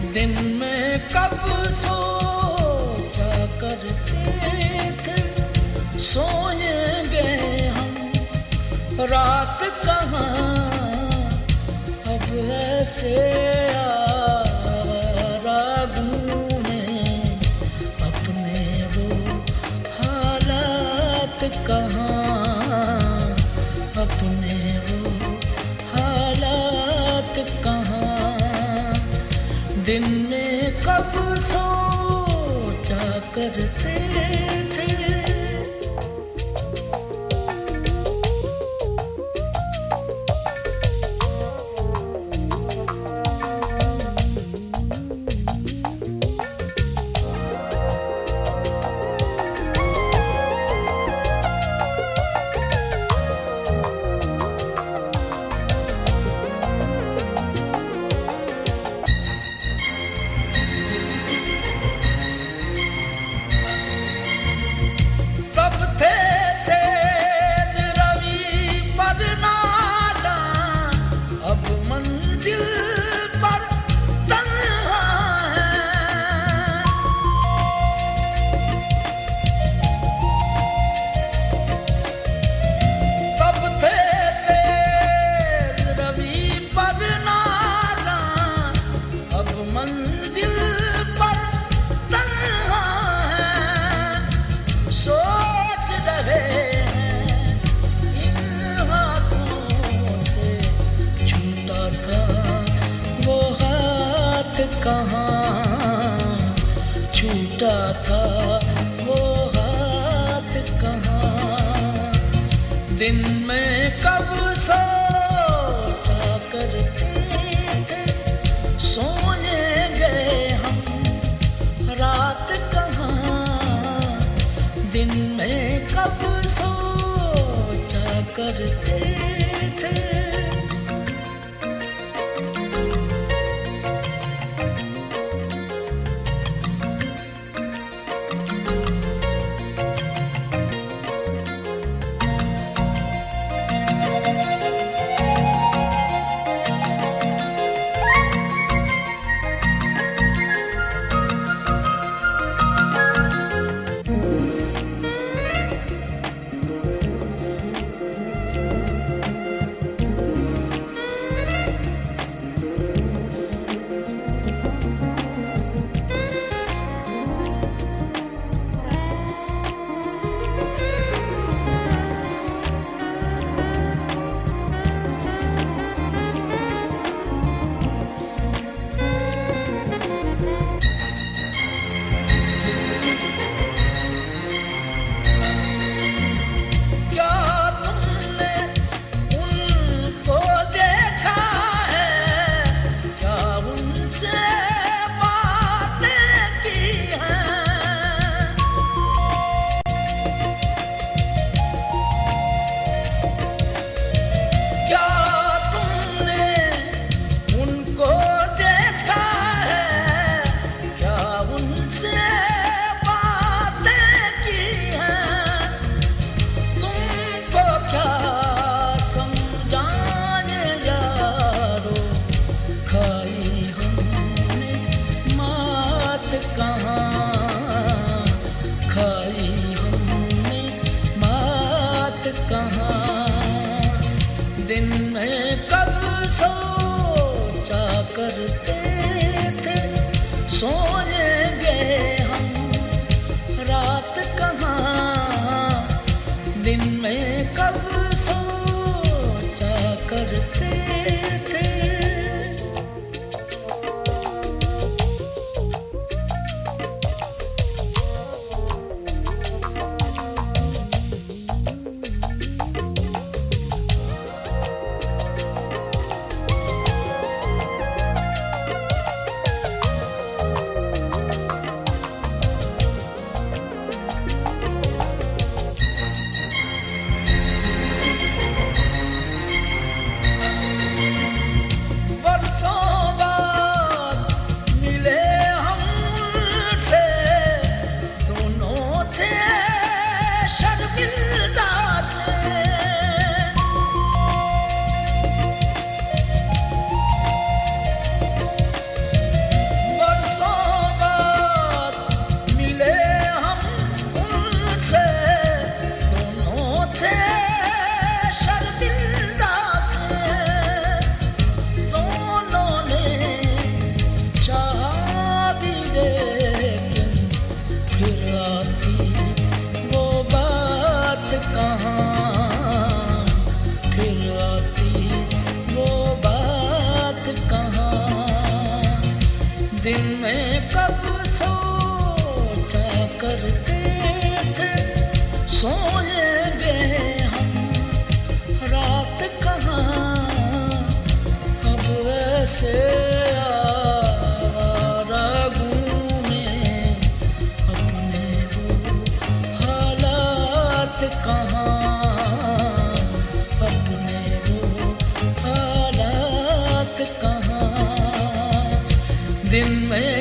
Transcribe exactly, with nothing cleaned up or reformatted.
दिन में कब सोचा करते थे सोएंगे हम, रात कहाँ अब ऐसे आवारा घूमें, अपने वो हालात कहाँ, अपने वो हालात कहाँ। दिन में कब सोचा करते थे। कहाँ छूटा था वो हाथ कहाँ। दिन में कब सोचा करते थे सोएंगे हम, रात कहाँ। दिन में कब सोचा करते थे। दिन में कब सोचा करते थे सोएंगे हम, रात कहाँ। दिन में कब सोचा करते थे। दिन में कब सोचा करते थे सोएंगे हम, रात कहाँ अब ऐसे आवारा घूमे, अपने वो हालात कहाँ, अपने वो हालात कहाँ। दिन में